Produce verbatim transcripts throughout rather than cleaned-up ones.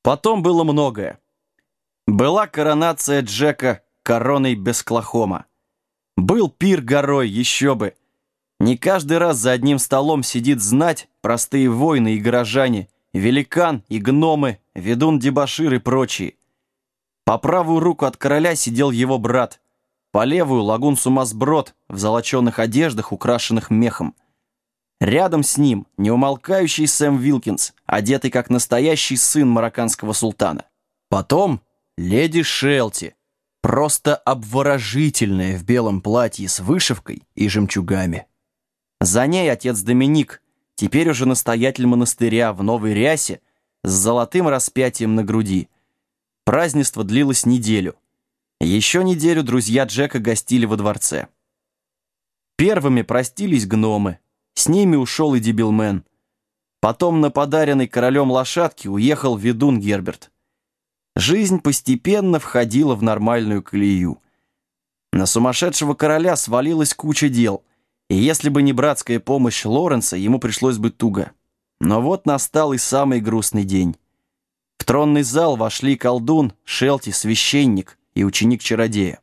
Потом было многое. Была коронация Джека короной Бесклахома. Был пир горой, еще бы. Не каждый раз за одним столом сидит знать, простые воины и горожане, великан и гномы, ведун-дебошир и прочие. По правую руку от короля сидел его брат, по левую — лагун-сумасброд в золоченых одеждах, украшенных мехом. Рядом с ним неумолкающий Сэм Вилкинс, одетый как настоящий сын марокканского султана. Потом леди Шелти, просто обворожительная в белом платье с вышивкой и жемчугами. За ней отец Доминик, теперь уже настоятель монастыря в новой рясе с золотым распятием на груди. Празднество длилось неделю. Еще неделю друзья Джека гостили во дворце. Первыми простились гномы. С ними ушел и Дибилмен. Потом на подаренной королем лошадке уехал ведун Герберт. Жизнь постепенно входила в нормальную колею. На сумасшедшего короля свалилась куча дел, и если бы не братская помощь Лоренса, ему пришлось бы туго. Но вот настал и самый грустный день. В тронный зал вошли колдун, Шелти, священник и ученик-чародея.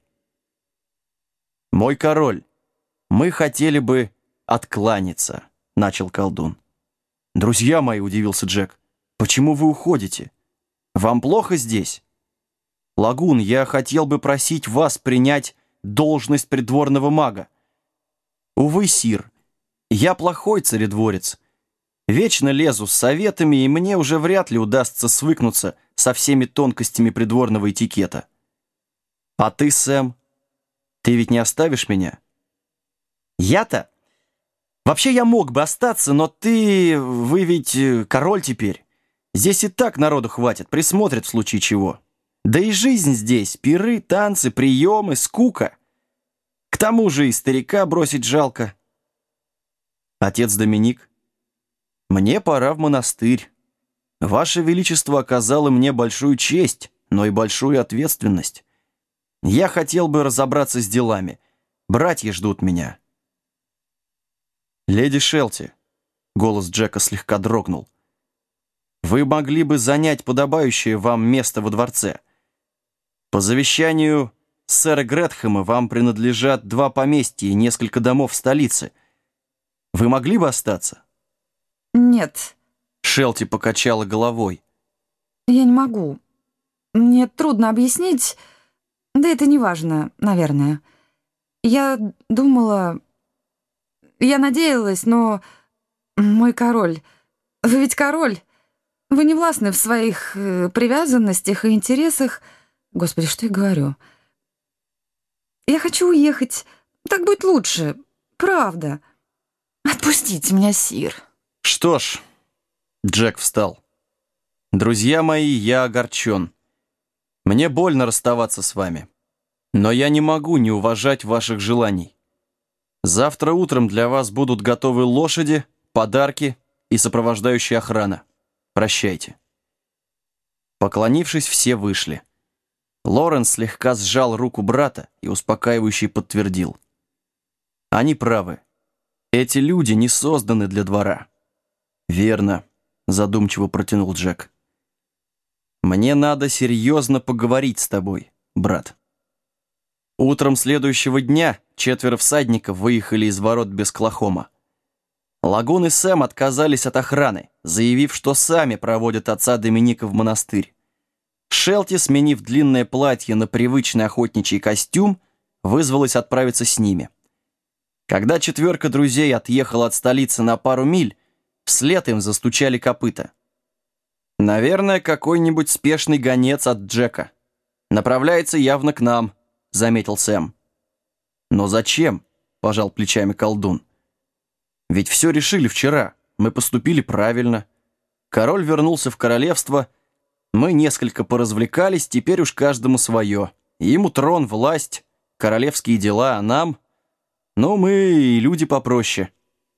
«Мой король, мы хотели бы откланяться», — начал колдун. «Друзья мои», — удивился Джек, — «почему вы уходите? Вам плохо здесь? Лагун, я хотел бы просить вас принять должность придворного мага. Увы, сир, я плохой царедворец. Вечно лезу с советами, и мне уже вряд ли удастся свыкнуться со всеми тонкостями придворного этикета. А ты, Сэм, ты ведь не оставишь меня?» «Я-то? Вообще я мог бы остаться, но ты... Вы ведь король теперь. Здесь и так народу хватит, присмотрят в случае чего. Да и жизнь здесь, пиры, танцы, приемы, скука. К тому же и старика бросить жалко». «Отец Доминик, мне пора в монастырь. Ваше Величество оказало мне большую честь, но и большую ответственность. Я хотел бы разобраться с делами. Братья ждут меня». «Леди Шелти», — голос Джека слегка дрогнул, — «вы могли бы занять подобающее вам место во дворце. По завещанию сэра Гретхэма вам принадлежат два поместья и несколько домов в столице. Вы могли бы остаться?» «Нет». Шелти покачала головой. «Я не могу. Мне трудно объяснить, да это не важно, наверное. Я думала... Я надеялась, но... Мой король... Вы ведь король. Вы не властны в своих э, привязанностях и интересах. Господи, что я говорю? Я хочу уехать. Так будет лучше. Правда. Отпустите меня, сир». «Что ж...» Джек встал. «Друзья мои, я огорчен. Мне больно расставаться с вами. Но я не могу не уважать ваших желаний. Завтра утром для вас будут готовы лошади, подарки и сопровождающая охрана. Прощайте». Поклонившись, все вышли. Лоренс слегка сжал руку брата и успокаивающе подтвердил: «Они правы. Эти люди не созданы для двора». «Верно», — задумчиво протянул Джек. «Мне надо серьезно поговорить с тобой, брат». Утром следующего дня четверо всадников выехали из ворот Бесклахома. Лагун и Сэм отказались от охраны, заявив, что сами проводят отца Доминика в монастырь. Шелти, сменив длинное платье на привычный охотничий костюм, вызвалась отправиться с ними. Когда четверка друзей отъехала от столицы на пару миль, вслед им застучали копыта. «Наверное, какой-нибудь спешный гонец от Джека. Направляется явно к нам», — заметил Сэм. «Но зачем?» — пожал плечами колдун. «Ведь все решили вчера. Мы поступили правильно. Король вернулся в королевство. Мы несколько поразвлекались, теперь уж каждому свое. Ему трон, власть, королевские дела, а нам... Ну, мы и люди попроще».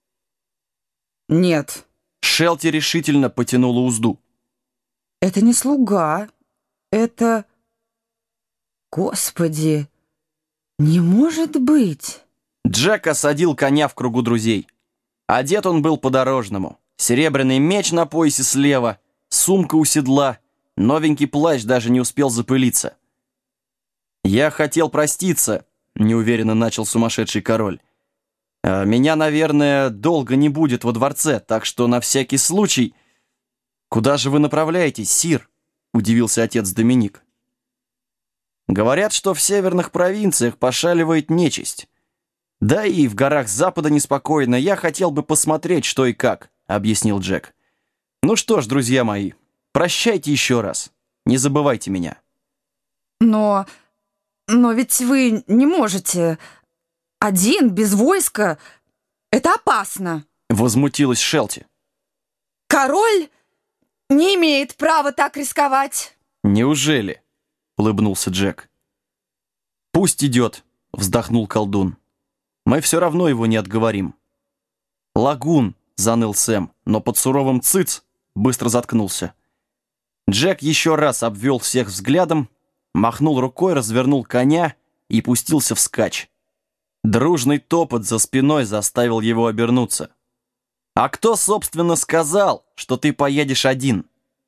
«Нет». Шелти решительно потянула узду. «Это не слуга. Это... Господи, не может быть!» Джек осадил коня в кругу друзей. Одет он был по-дорожному. Серебряный меч на поясе слева, сумка у седла, Новенький плащ даже не успел запылиться. «Я хотел проститься», — неуверенно начал сумасшедший король. «А меня, наверное, долго не будет во дворце, так что на всякий случай...» «Куда же вы направляетесь, сир?» — удивился отец Доминик. «Говорят, что в северных провинциях пошаливает нечисть. Да и в горах Запада неспокойно. Я хотел бы посмотреть, что и как», — объяснил Джек. «Ну что ж, друзья мои, прощайте еще раз. Не забывайте меня». Но... но ведь вы не можете... Один, без войска... Это опасно. Возмутилась Шелти. Король не имеет права так рисковать. «Неужели?» — улыбнулся Джек. «Пусть идет», — вздохнул колдун. «Мы все равно его не отговорим». «Лагун», — заныл Сэм, но под суровым цыц быстро заткнулся. Джек еще раз обвел всех взглядом, махнул рукой, развернул коня и пустился вскачь. Дружный топот за спиной заставил его обернуться. «А кто, собственно, сказал, что ты поедешь один?»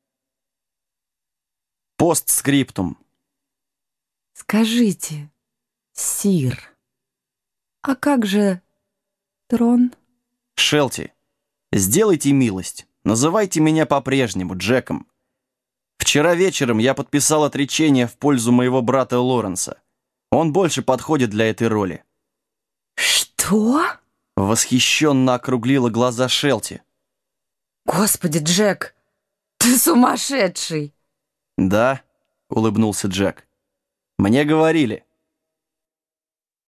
Постскриптум. Скажите, сир, а как же трон? Шелти, сделайте милость, называйте меня по-прежнему Джеком. Вчера вечером я подписал отречение в пользу моего брата Лоренса. Он больше подходит для этой роли. Что? Восхищенно округлила глаза Шелти. Господи, Джек, ты сумасшедший! «Да», — улыбнулся Джек. «Мне говорили,